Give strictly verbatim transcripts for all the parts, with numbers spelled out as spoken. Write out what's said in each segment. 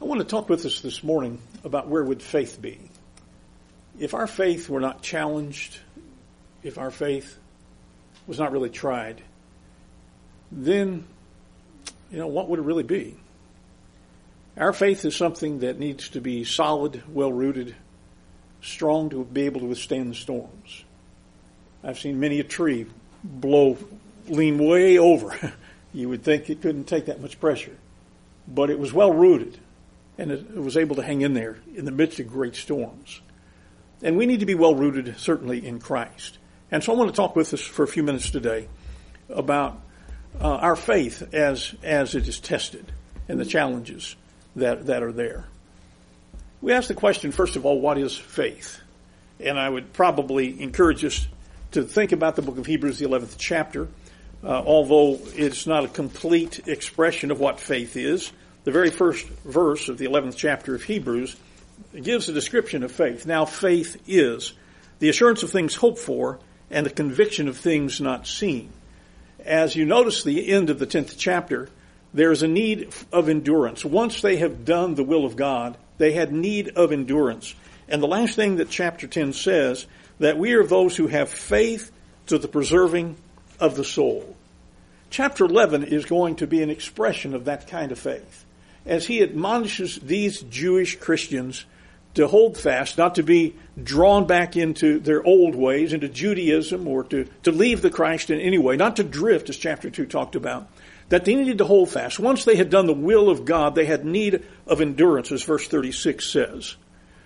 I want to talk with us this morning about where would faith be. If our faith were not challenged, if our faith was not really tried, then, you know, what would it really be? Our faith is something that needs to be solid, well-rooted, strong to be able to withstand the storms. I've seen many a tree blow, lean way over. You would think it couldn't take that much pressure. But it was well-rooted, and it was able to hang in there in the midst of great storms. And we need to be well-rooted, certainly, in Christ. And so I want to talk with us for a few minutes today about uh, our faith as as it is tested and the challenges that, that are there. We ask the question, first of all, what is faith? And I would probably encourage us to think about the book of Hebrews, the eleventh chapter. Uh, although it's not a complete expression of what faith is, the very first verse of the eleventh chapter of Hebrews gives a description of faith. Now faith is the assurance of things hoped for and the conviction of things not seen. As you notice the end of the tenth chapter, there is a need of endurance. Once they have done the will of God, they had need of endurance. And the last thing that chapter ten says, that we are those who have faith to the preserving of the soul. Chapter eleven is going to be an expression of that kind of faith, as he admonishes these Jewish Christians to hold fast, not to be drawn back into their old ways, into Judaism, or to, to leave the Christ in any way, not to drift, as chapter two talked about, that they needed to hold fast. Once they had done the will of God, they had need of endurance, as verse thirty-six says.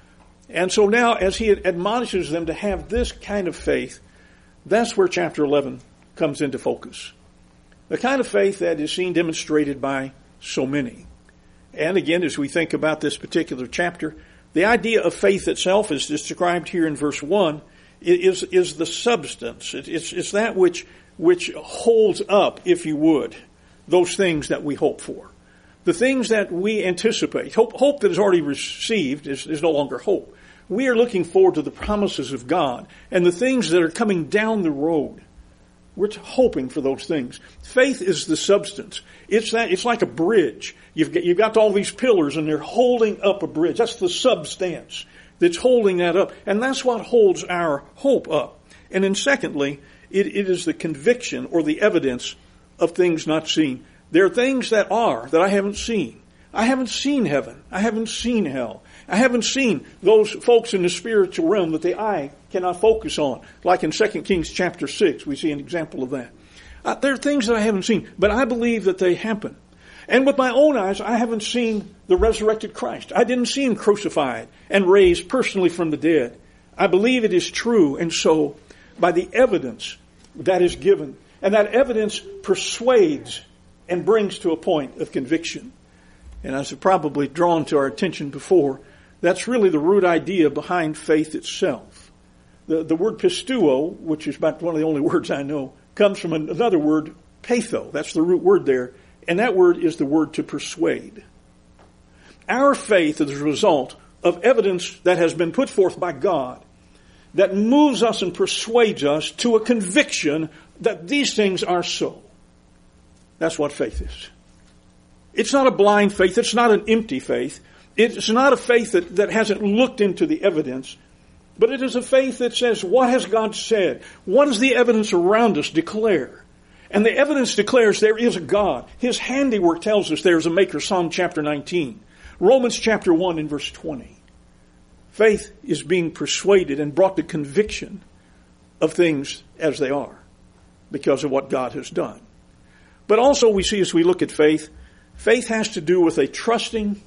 And so now, as he admonishes them to have this kind of faith, that's where chapter eleven comes into focus. The kind of faith that is seen demonstrated by so many. And again, as we think about this particular chapter, the idea of faith itself is described here in verse one, is, is the substance. It, it's, it's that which, which holds up, if you would, those things that we hope for. The things that we anticipate. Hope, hope that is already received is, is no longer hope. We are looking forward to the promises of God and the things that are coming down the road. We're hoping for those things. Faith is the substance. It's that. It's like a bridge. You've got, you've got all these pillars, and they're holding up a bridge. That's the substance that's holding that up, and that's what holds our hope up. And then, secondly, it, it is the conviction or the evidence of things not seen. There are things that are that I haven't seen. I haven't seen heaven. I haven't seen hell. I haven't seen those folks in the spiritual realm that the eye cannot focus on. Like in Second Kings chapter six, we see an example of that. Uh, there are things that I haven't seen, but I believe that they happen. And with my own eyes, I haven't seen the resurrected Christ. I didn't see him crucified and raised personally from the dead. I believe it is true, and so by the evidence that is given, and that evidence persuades and brings to a point of conviction. And as I've probably drawn to our attention before, that's really the root idea behind faith itself. The, the word pistuo, which is about one of the only words I know, comes from another word, patho. That's the root word there. And that word is the word to persuade. Our faith is a result of evidence that has been put forth by God that moves us and persuades us to a conviction that these things are so. That's what faith is. It's not a blind faith. It's not an empty faith. It's not a faith that, that hasn't looked into the evidence, but it is a faith that says, what has God said? What does the evidence around us declare? And the evidence declares there is a God. His handiwork tells us there is a maker, Psalm chapter nineteen. Romans chapter one and verse twenty. Faith is being persuaded and brought to conviction of things as they are because of what God has done. But also we see as we look at faith, faith has to do with a trusting.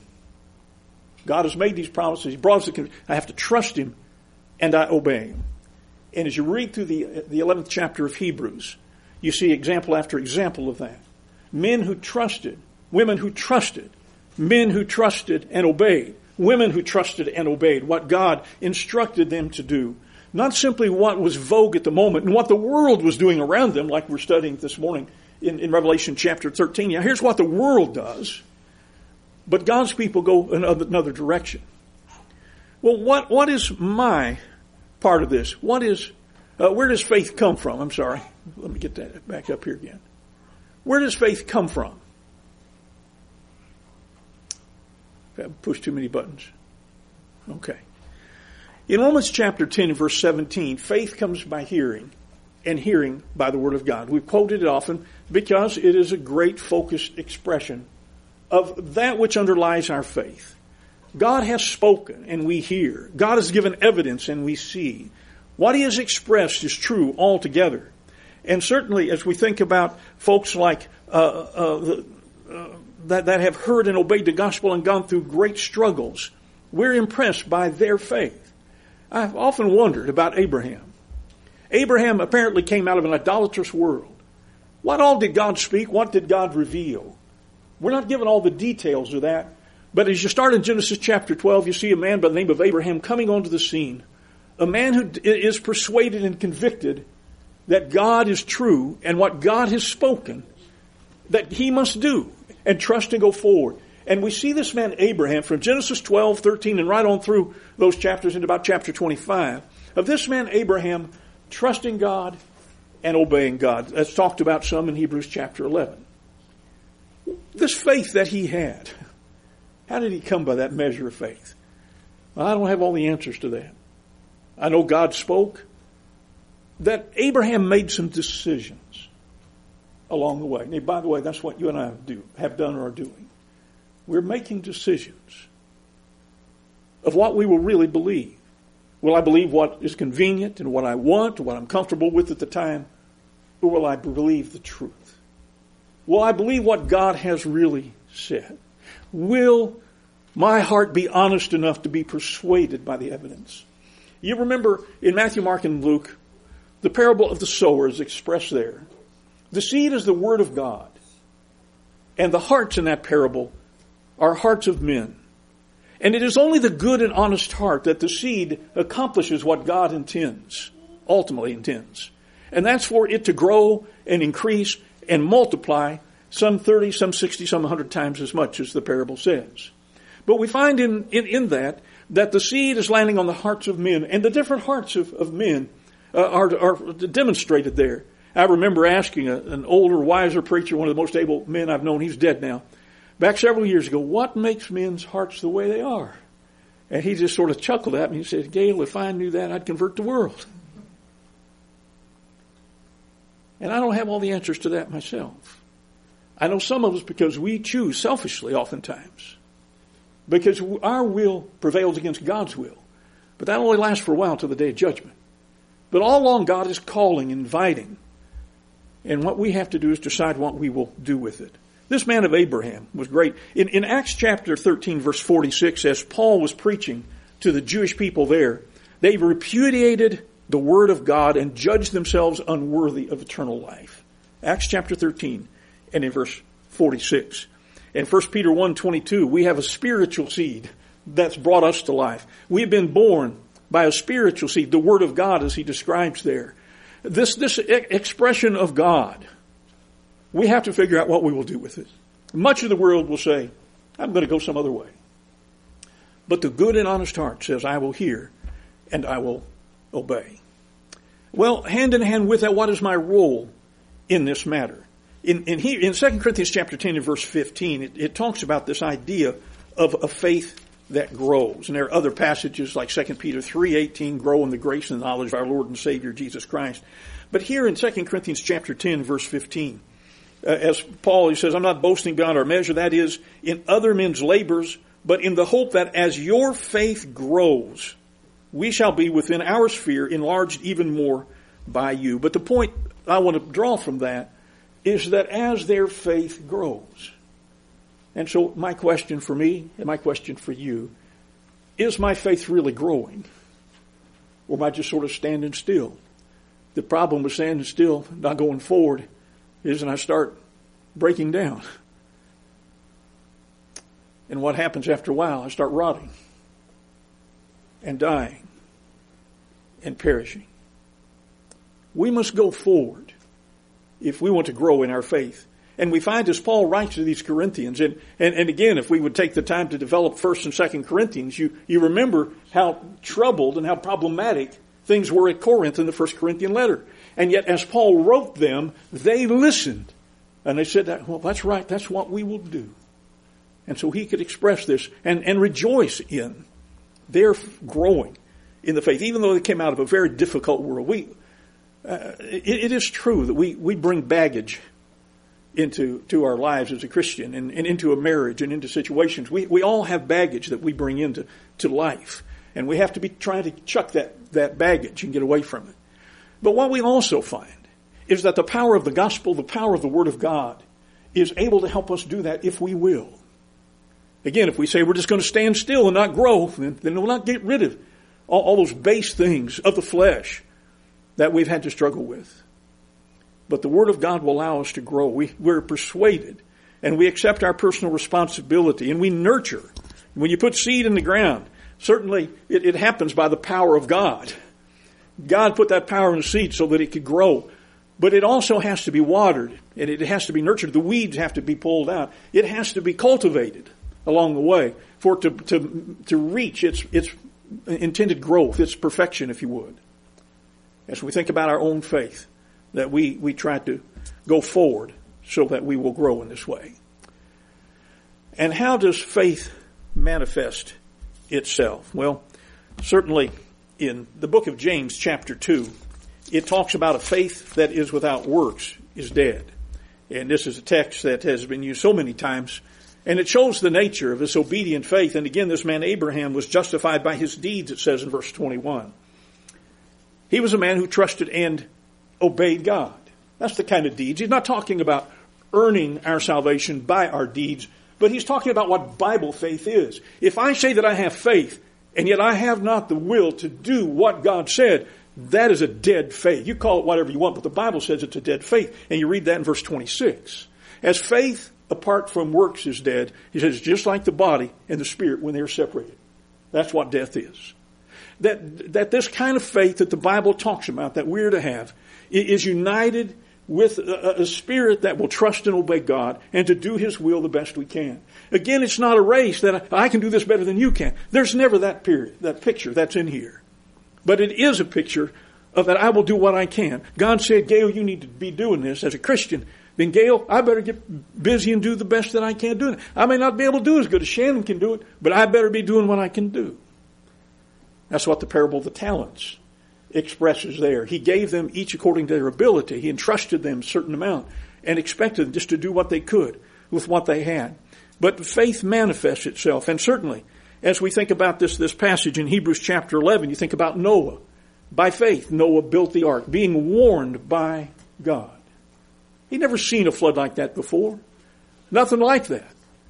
God has made these promises. He brought us to conviction. I have to trust him and I obey him. And as you read through the, the eleventh chapter of Hebrews, you see example after example of that. Men who trusted, women who trusted, men who trusted and obeyed, women who trusted and obeyed what God instructed them to do. Not simply what was vogue at the moment and what the world was doing around them, like we're studying this morning in, in Revelation chapter thirteen. Now, here's what the world does, but God's people go another, another direction. Well, what what is my part of this? What is uh, where does faith come from? I'm sorry. Let me get that back up here again. Where does faith come from? Push too many buttons. Okay. In Romans chapter ten and verse seventeen, faith comes by hearing, and hearing by the word of God. We've quoted it often because it is a great focused expression of that which underlies our faith. God has spoken and we hear. God has given evidence and we see. What He has expressed is true altogether. And certainly as we think about folks like uh, uh, the, uh, that, that have heard and obeyed the gospel and gone through great struggles, we're impressed by their faith. I've often wondered about Abraham. Abraham apparently came out of an idolatrous world. What all did God speak? What did God reveal? We're not given all the details of that. But as you start in Genesis chapter twelve, you see a man by the name of Abraham coming onto the scene. A man who is persuaded and convicted that God is true and what God has spoken, that he must do and trust and go forward. And we see this man Abraham from Genesis twelve, thirteen, and right on through those chapters into about chapter twenty-five, of this man Abraham trusting God and obeying God. That's talked about some in Hebrews chapter eleven. This faith that he had, how did he come by that measure of faith? Well, I don't have all the answers to that. I know God spoke, that Abraham made some decisions along the way. And by the way, that's what you and I do, have done or are doing. We're making decisions of what we will really believe. Will I believe what is convenient and what I want, or what I'm comfortable with at the time? Or will I believe the truth? Will I believe what God has really said? Will my heart be honest enough to be persuaded by the evidence? You remember in Matthew, Mark, and Luke, the parable of the sower is expressed there. The seed is the word of God. And the hearts in that parable are hearts of men. And it is only the good and honest heart that the seed accomplishes what God intends, ultimately intends. And that's for it to grow and increase and multiply, some thirty, some sixty, some one hundred times as much as the parable says. But we find in, in, in that, that the seed is landing on the hearts of men, and the different hearts of, of men uh, are, are demonstrated there. I remember asking a, an older, wiser preacher, one of the most able men I've known, he's dead now, back several years ago, what makes men's hearts the way they are? And he just sort of chuckled at me. He said, Gail, if I knew that, I'd convert the world. And I don't have all the answers to that myself. I know some of us because we choose selfishly oftentimes. Because our will prevails against God's will. But that only lasts for a while until the day of judgment. But all along God is calling, inviting. And what we have to do is decide what we will do with it. This man of Abraham was great. In, in Acts chapter thirteen, verse forty-six, as Paul was preaching to the Jewish people there, they repudiated the word of God and judged themselves unworthy of eternal life. Acts chapter thirteen and in verse forty-six. In First Peter one twenty-two, we have a spiritual seed that's brought us to life. We've been born by a spiritual seed, the word of God as he describes there. This, this expression of God, we have to figure out what we will do with it. Much of the world will say, I'm going to go some other way. But the good and honest heart says, I will hear and I will obey. Well, hand in hand with that, what is my role in this matter? In, in, here, in Second Corinthians chapter ten and verse fifteen, it, it talks about this idea of a faith that grows. And there are other passages like Second Peter three eighteen, grow in the grace and knowledge of our Lord and Savior Jesus Christ. But here in Second Corinthians chapter ten, verse fifteen, uh, as Paul, he says, I'm not boasting beyond our measure, that is, in other men's labors, but in the hope that as your faith grows, we shall be within our sphere enlarged even more by you. But the point I want to draw from that is that as their faith grows. And so my question for me and my question for you, is my faith really growing? Or am I just sort of standing still? The problem with standing still, not going forward, is when I start breaking down. And what happens after a while? I start rotting and dying and perishing. We must go forward if we want to grow in our faith. And we find as Paul writes to these Corinthians, and, and, and again, if we would take the time to develop First and Second Corinthians, you, you remember how troubled and how problematic things were at Corinth in the First Corinthian letter. And yet as Paul wrote them, they listened. And they said, that, well, that's right, that's what we will do. And so he could express this and, and rejoice in their growing in the faith, even though they came out of a very difficult world. We, uh, it, it is true that we, we bring baggage into to our lives as a Christian and, and into a marriage and into situations. We we all have baggage that we bring into to life. And we have to be trying to chuck that, that baggage and get away from it. But what we also find is that the power of the gospel, the power of the Word of God, is able to help us do that if we will. Again, if we say we're just going to stand still and not grow, then, then we'll not get rid of all, all those base things of the flesh that we've had to struggle with. But the Word of God will allow us to grow. We, we're persuaded, and we accept our personal responsibility, and we nurture. When you put seed in the ground, certainly it, it happens by the power of God. God put that power in the seed so that it could grow. But it also has to be watered, and it has to be nurtured. The weeds have to be pulled out. It has to be cultivated along the way for it to, to, to reach its, its intended growth, its perfection, if you would. As we think about our own faith, that we, we try to go forward so that we will grow in this way. And how does faith manifest itself? Well, certainly in the book of James, chapter two, it talks about a faith that is without works is dead. And this is a text that has been used so many times. And it shows the nature of this obedient faith. And again, this man Abraham was justified by his deeds, it says in verse twenty-one. He was a man who trusted and obeyed God. That's the kind of deeds. He's not talking about earning our salvation by our deeds, but he's talking about what Bible faith is. If I say that I have faith, and yet I have not the will to do what God said, that is a dead faith. You call it whatever you want, but the Bible says it's a dead faith. And you read that in verse twenty-six. As faith apart from works is dead, he says, just like the body and the spirit when they're separated. That's what death is. That, that this kind of faith that the Bible talks about, that we're to have, is united with a, a spirit that will trust and obey God and to do His will the best we can. Again, it's not a race that I, I can do this better than you can. There's never that period, that picture that's in here. But it is a picture of that I will do what I can. God said, Gail, you need to be doing this as a Christian. Then Gail, I better get busy and do the best that I can do. I may not be able to do as good as Shannon can do it, but I better be doing what I can do. That's what the parable of the talents expresses there. He gave them each according to their ability. He entrusted them a certain amount and expected them just to do what they could with what they had. But faith manifests itself. And certainly, as we think about this, this passage in Hebrews chapter eleven, you think about Noah. By faith, Noah built the ark, being warned by God. He'd never seen a flood like that before. Nothing like that.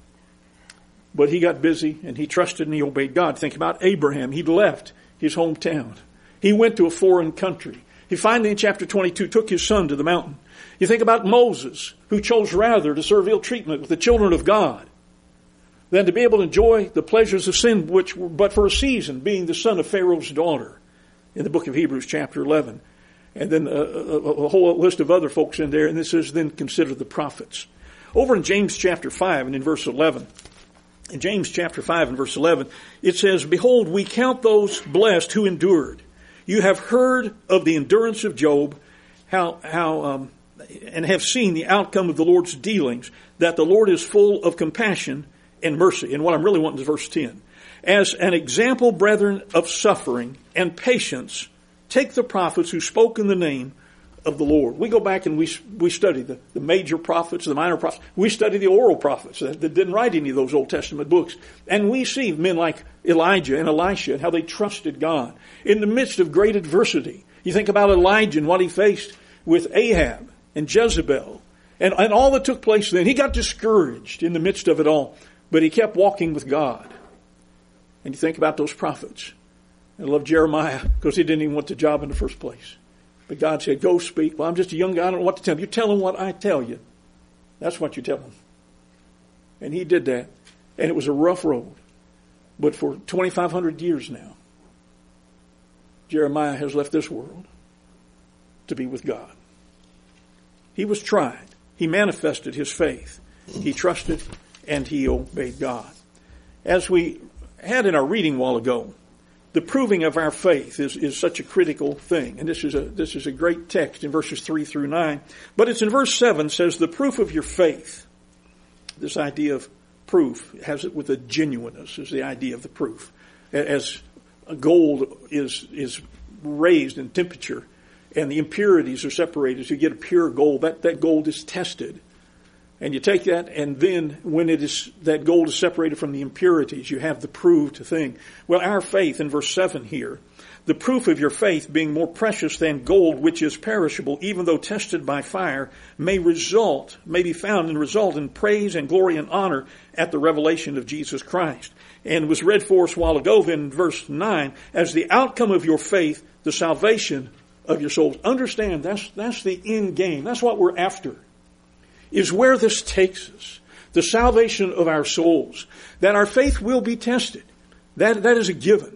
But he got busy and he trusted and he obeyed God. Think about Abraham. He'd left his hometown. He went to a foreign country. He finally, in chapter twenty-two, took his son to the mountain. You think about Moses, who chose rather to serve ill treatment with the children of God than to be able to enjoy the pleasures of sin, which were but for a season, being the son of Pharaoh's daughter, in the book of Hebrews chapter eleven. And then a, a, a whole list of other folks in there, and this is then considered the prophets. Over in James chapter five and in verse eleven, in James chapter five and verse eleven, it says, Behold, we count those blessed who endured. You have heard of the endurance of Job, how, how, um, and have seen the outcome of the Lord's dealings, that the Lord is full of compassion and mercy. And what I'm really wanting is verse ten. As an example, brethren, of suffering and patience, take the prophets who spoke in the name of the Lord. We go back and we we study the, the major prophets, the minor prophets. We study the oral prophets that, that didn't write any of those Old Testament books. And we see men like Elijah and Elisha and how they trusted God in the midst of great adversity. You think about Elijah and what he faced with Ahab and Jezebel and, and all that took place then. He got discouraged in the midst of it all, but he kept walking with God. And you think about those prophets. I love Jeremiah because he didn't even want the job in the first place. But God said, go speak. Well, I'm just a young guy. I don't know what to tell him. You tell him what I tell you. That's what you tell him. And he did that. And it was a rough road. But for twenty-five hundred years now, Jeremiah has left this world to be with God. He was tried. He manifested his faith. He trusted and he obeyed God. As we had in our reading a while ago, the proving of our faith is, is such a critical thing. And this is a, this is a great text in verses three through nine. But it's in verse seven says, the proof of your faith. This idea of proof. It has it with a genuineness is the idea of the proof. As gold is is raised in temperature and the impurities are separated, so you get a pure gold. That, that gold is tested. And you take that, and then when it is that gold is separated from the impurities, you have the proved thing. Well, our faith in verse seven here, the proof of your faith being more precious than gold which is perishable, even though tested by fire, may result, may be found and result in praise and glory and honor at the revelation of Jesus Christ. And was read for us a while ago in verse nine, as the outcome of your faith, the salvation of your souls. Understand, that's, that's the end game. That's what we're after. Is where this takes us. The salvation of our souls. That our faith will be tested. That, that is a given.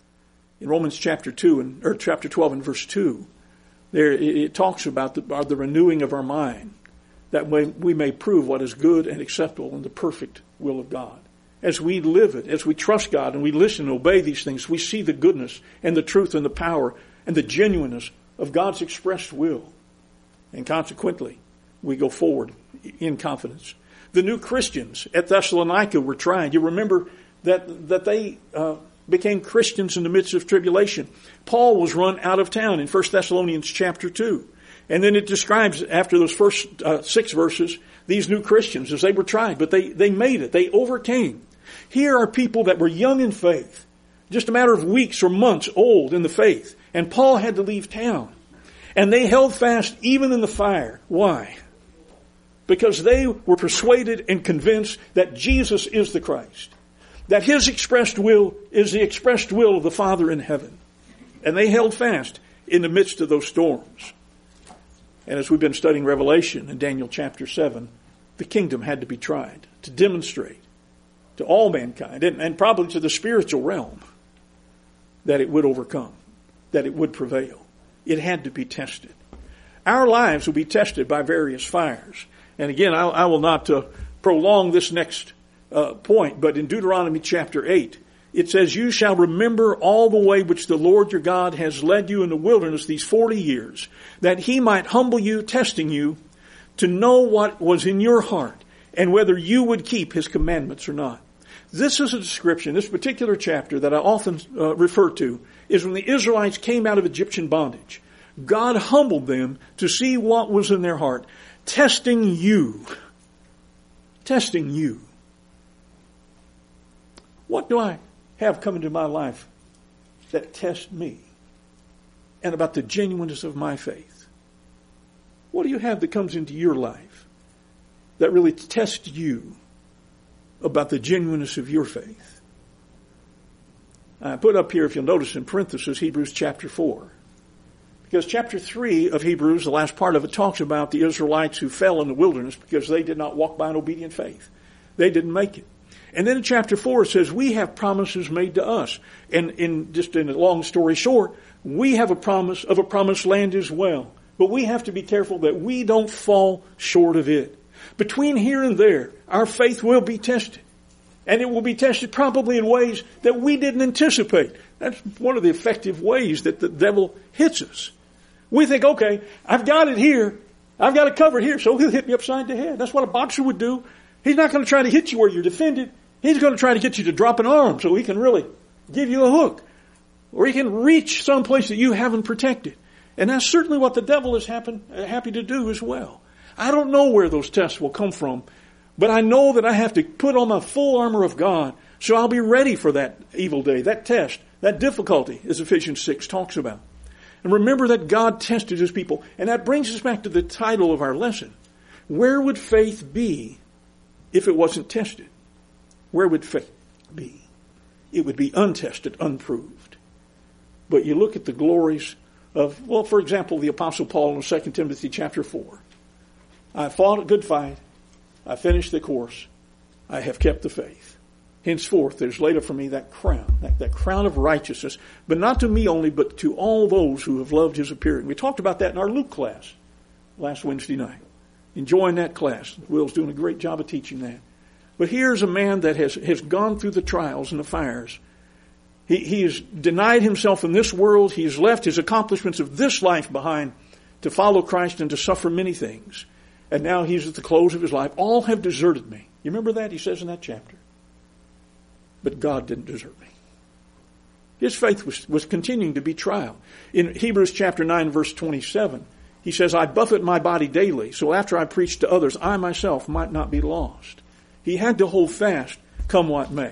In Romans chapter two and, or chapter twelve and verse two, there it, it talks about the, about the renewing of our mind. That way we may prove what is good and acceptable in the perfect will of God. As we live it, as we trust God and we listen and obey these things, we see the goodness and the truth and the power and the genuineness of God's expressed will. And consequently, we go forward in confidence. The new Christians at Thessalonica were tried. You remember that that they uh, became Christians in the midst of tribulation. Paul was run out of town in First Thessalonians chapter two. And then it describes, after those first uh, six verses, these new Christians as they were tried. But they, they made it. They overcame. Here are people that were young in faith, just a matter of weeks or months old in the faith. And Paul had to leave town. And they held fast even in the fire. Why? Because they were persuaded and convinced that Jesus is the Christ. That His expressed will is the expressed will of the Father in heaven. And they held fast in the midst of those storms. And as we've been studying Revelation in Daniel chapter seven, the kingdom had to be tried to demonstrate to all mankind, and, and probably to the spiritual realm, that it would overcome, that it would prevail. It had to be tested. Our lives will be tested by various fires. And again, I, I will not uh, prolong this next uh, point, but in Deuteronomy chapter eight, it says, you shall remember all the way which the Lord your God has led you in the wilderness these forty years, that He might humble you, testing you, to know what was in your heart, and whether you would keep His commandments or not. This is a description, this particular chapter that I often uh, refer to, is when the Israelites came out of Egyptian bondage. God humbled them to see what was in their heart. Testing you. Testing you. What do I have come into my life that tests me? And about the genuineness of my faith? What do you have that comes into your life that really tests you about the genuineness of your faith? I put up here, if you'll notice in parentheses, Hebrews chapter four. Because chapter three of Hebrews, the last part of it, talks about the Israelites who fell in the wilderness because they did not walk by an obedient faith. They didn't make it. And then in chapter four it says, we have promises made to us. And in just in a long story short, we have a promise of a promised land as well. But we have to be careful that we don't fall short of it. Between here and there, our faith will be tested. And it will be tested probably in ways that we didn't anticipate. That's one of the effective ways that the devil hits us. We think, okay, I've got it here. I've got it covered here, so he'll hit me upside the head. That's what a boxer would do. He's not going to try to hit you where you're defended. He's going to try to get you to drop an arm so he can really give you a hook. Or he can reach someplace that you haven't protected. And that's certainly what the devil is happen, happy to do as well. I don't know where those tests will come from, but I know that I have to put on my full armor of God so I'll be ready for that evil day, that test, that difficulty, as Ephesians six talks about. And remember that God tested His people. And that brings us back to the title of our lesson. Where would faith be if it wasn't tested? Where would faith be? It would be untested, unproved. But you look at the glories of, well, for example, the Apostle Paul in Second Timothy chapter four. I fought a good fight. I finished the course. I have kept the faith. Henceforth, there's laid up for me that crown, that, that crown of righteousness, but not to me only, but to all those who have loved His appearing. We talked about that in our Luke class last Wednesday night. Enjoying that class. Will's doing a great job of teaching that. But here's a man that has, has gone through the trials and the fires. He, he has denied himself in this world. He has left his accomplishments of this life behind to follow Christ and to suffer many things. And now he's at the close of his life. All have deserted me. You remember that? He says in that chapter. But God didn't desert me. His faith was, was continuing to be trial. In Hebrews chapter nine, verse twenty-seven, he says, I buffet my body daily, so after I preach to others, I myself might not be lost. He had to hold fast, come what may.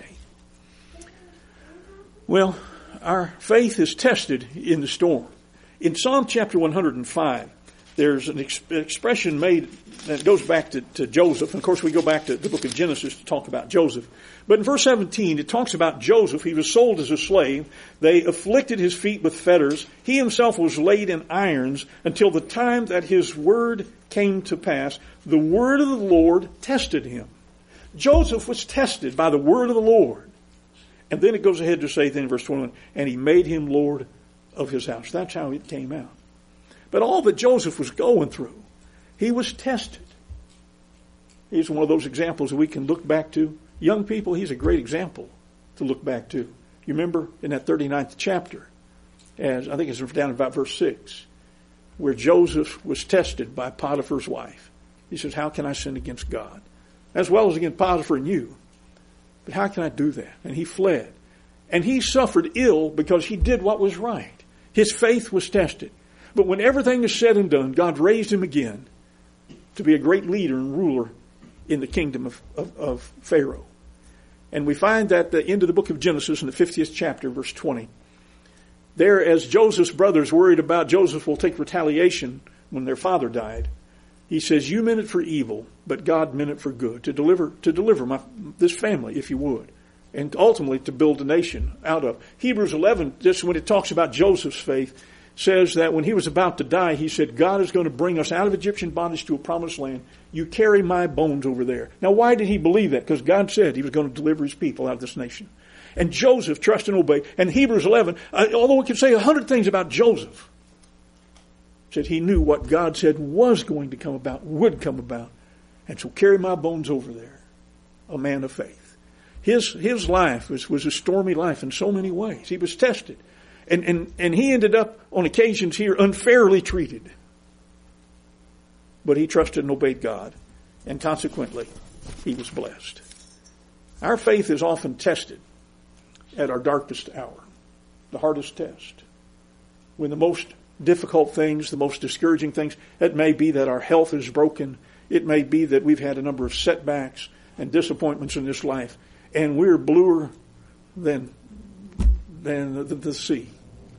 Well, our faith is tested in the storm. In Psalm chapter one hundred five, there's an ex- expression made that goes back to, to Joseph. And of course, we go back to the book of Genesis to talk about Joseph. But in verse seventeen, it talks about Joseph. He was sold as a slave. They afflicted his feet with fetters. He himself was laid in irons until the time that his word came to pass. The word of the Lord tested him. Joseph was tested by the word of the Lord. And then it goes ahead to say then in verse twenty-one, and he made him Lord of his house. That's how it came out. But all that Joseph was going through, he was tested. He's one of those examples that we can look back to. Young people, he's a great example to look back to. You remember in that thirty-ninth chapter, as I think it's down about verse six, where Joseph was tested by Potiphar's wife. He says, how can I sin against God? As well as against Potiphar and you. But how can I do that? And he fled. And he suffered ill because he did what was right. His faith was tested. But when everything is said and done, God raised him again to be a great leader and ruler in the kingdom of, of, of Pharaoh. And we find that at the end of the book of Genesis in the fiftieth chapter, verse twenty, there as Joseph's brothers worried about Joseph will take retaliation when their father died, he says, you meant it for evil, but God meant it for good, to deliver to deliver my, this family, if you would, and ultimately to build a nation out of. Hebrews eleven, just when it talks about Joseph's faith, says that when he was about to die, he said, God is going to bring us out of Egyptian bondage to a promised land. You carry my bones over there. Now, why did he believe that? Because God said he was going to deliver his people out of this nation. And Joseph trusted and obeyed. And Hebrews eleven, uh, although we could say a hundred things about Joseph, said he knew what God said was going to come about, would come about. And so carry my bones over there. A man of faith. His, his life was, was a stormy life in so many ways. He was tested. And, and, and he ended up on occasions here unfairly treated. But he trusted and obeyed God. And consequently, he was blessed. Our faith is often tested at our darkest hour. The hardest test. When the most difficult things, the most discouraging things, it may be that our health is broken. It may be that we've had a number of setbacks and disappointments in this life. And we're bluer than, than the, the, the sea.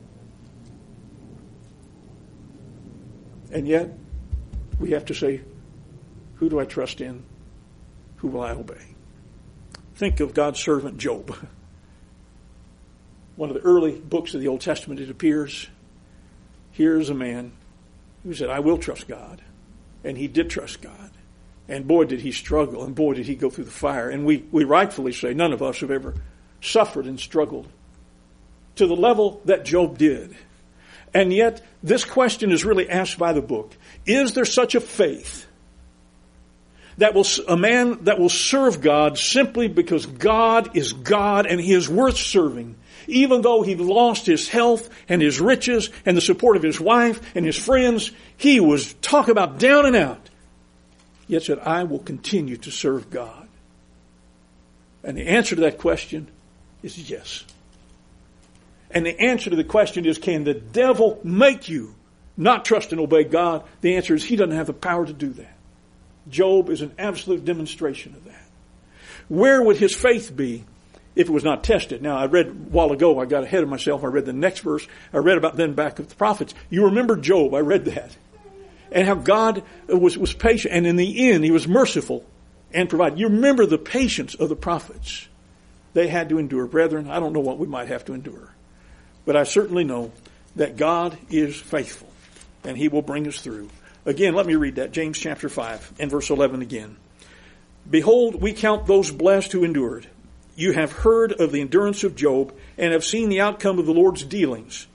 And yet, we have to say, who do I trust in? Who will I obey? Think of God's servant Job. One of the early books of the Old Testament, it appears. Here's a man who said, I will trust God. And he did trust God. And boy, did he struggle. And boy, did he go through the fire. And we, we rightfully say none of us have ever suffered and struggled to the level that Job did. And yet, this question is really asked by the book. Is there such a faith that will, a man that will serve God simply because God is God and he is worth serving, even though he lost his health and his riches and the support of his wife and his friends? He was, talk about down and out, yet said, I will continue to serve God. And the answer to that question is yes. And the answer to the question is, can the devil make you not trust and obey God? The answer is, he doesn't have the power to do that. Job is an absolute demonstration of that. Where would his faith be if it was not tested? Now, I read a while ago, I got ahead of myself. I read the next verse. I read about then back of the prophets. You remember Job. I read that. And how God was, was patient. And in the end, he was merciful and provided. You remember the patience of the prophets. They had to endure. Brethren, I don't know what we might have to endure. But I certainly know that God is faithful and he will bring us through. Again, let me read that. James chapter five and verse eleven again. Behold, we count those blessed who endured. You have heard of the endurance of Job and have seen the outcome of the Lord's dealings.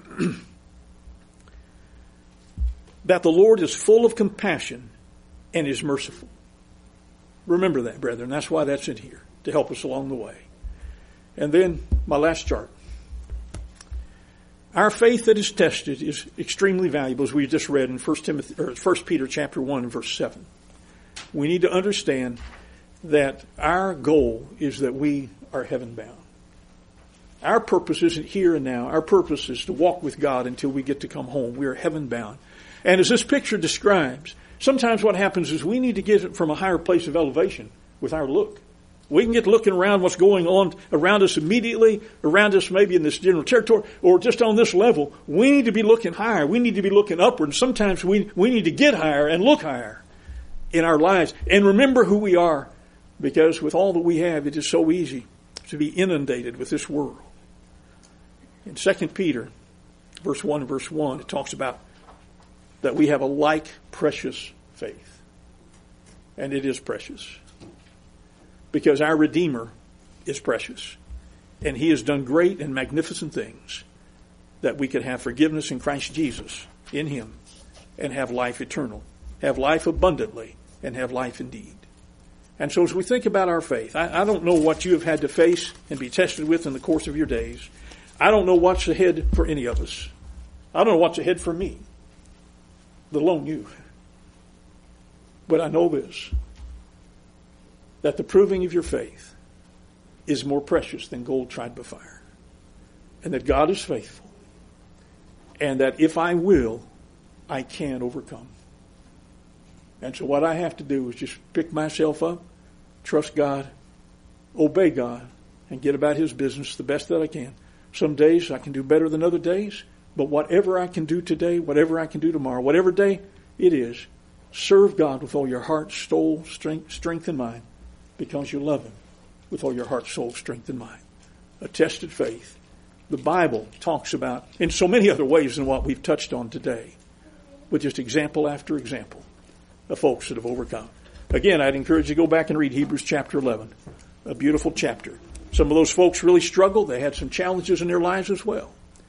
That the Lord is full of compassion and is merciful. Remember that, brethren. That's why that's in here, to help us along the way. And then my last chart. Our faith that is tested is extremely valuable, as we just read in First Timothy or First Peter chapter one and verse seven. we need to understand that our goal is that we are heaven bound. Our purpose isn't here and now. Our purpose is to walk with God until we get to come home. We are heaven bound. And as this picture describes, sometimes what happens is we need to get it from a higher place of elevation with our look. We can get looking around what's going on around us immediately, around us maybe in this general territory, or just on this level. We need to be looking higher. We need to be looking upward. And sometimes we, we need to get higher and look higher in our lives and remember who we are, because with all that we have, it is so easy to be inundated with this world. In Second Peter, verse one and verse one, it talks about that we have a like precious faith. And it is precious. Because our Redeemer is precious. And He has done great and magnificent things that we could have forgiveness in Christ Jesus, in Him, and have life eternal, have life abundantly, and have life indeed. And so as we think about our faith, I, I don't know what you have had to face and be tested with in the course of your days. I don't know what's ahead for any of us. I don't know what's ahead for me, let alone you. But I know this, that the proving of your faith is more precious than gold tried by fire. And that God is faithful. And that if I will, I can overcome. And so what I have to do is just pick myself up, trust God, obey God, and get about His business the best that I can. Some days I can do better than other days, but whatever I can do today, whatever I can do tomorrow, whatever day it is, serve God with all your heart, soul, strength, strength and mind, because you love Him with all your heart, soul, strength and mind. A tested faith. The Bible talks about in so many other ways than what we've touched on today, with just example after example of folks that have overcome. Again, I'd encourage you to go back and read Hebrews chapter eleven, a beautiful chapter. Some of those folks really struggled. They had some challenges in their lives as well,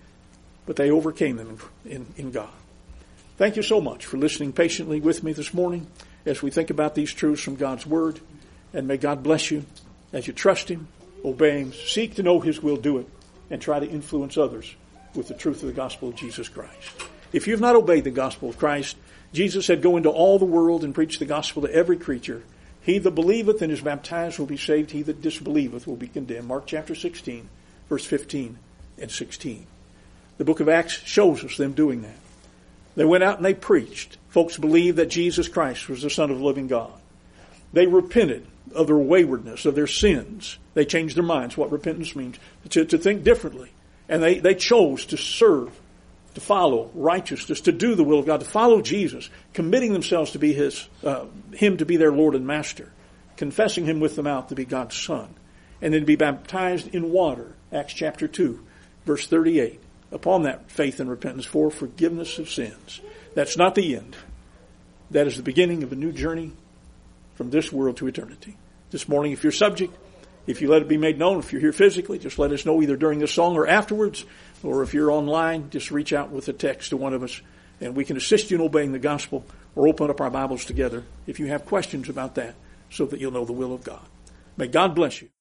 but they overcame them in, in, in God. Thank you so much for listening patiently with me this morning as we think about these truths from God's Word. And may God bless you as you trust Him, obey Him, seek to know His will, do it, and try to influence others with the truth of the gospel of Jesus Christ. If you've not obeyed the gospel of Christ, Jesus said, go into all the world and preach the gospel to every creature. He that believeth and is baptized will be saved. He that disbelieveth will be condemned. Mark chapter sixteen, verse fifteen and sixteen. The book of Acts shows us them doing that. They went out and they preached. Folks believed that Jesus Christ was the Son of the living God. They repented of their waywardness, of their sins. They changed their minds, what repentance means, to, to think differently. And they, they chose to serve, to follow righteousness, to do the will of God, to follow Jesus, committing themselves to be His, uh, Him to be their Lord and Master, confessing Him with the mouth to be God's Son, and then to be baptized in water, Acts chapter two, verse thirty-eight, upon that faith and repentance for forgiveness of sins. That's not the end. That is the beginning of a new journey from this world to eternity. This morning, if you're subject, if you let it be made known, if you're here physically, just let us know either during the song or afterwards, or if you're online, just reach out with a text to one of us, and we can assist you in obeying the gospel or open up our Bibles together if you have questions about that so that you'll know the will of God. May God bless you.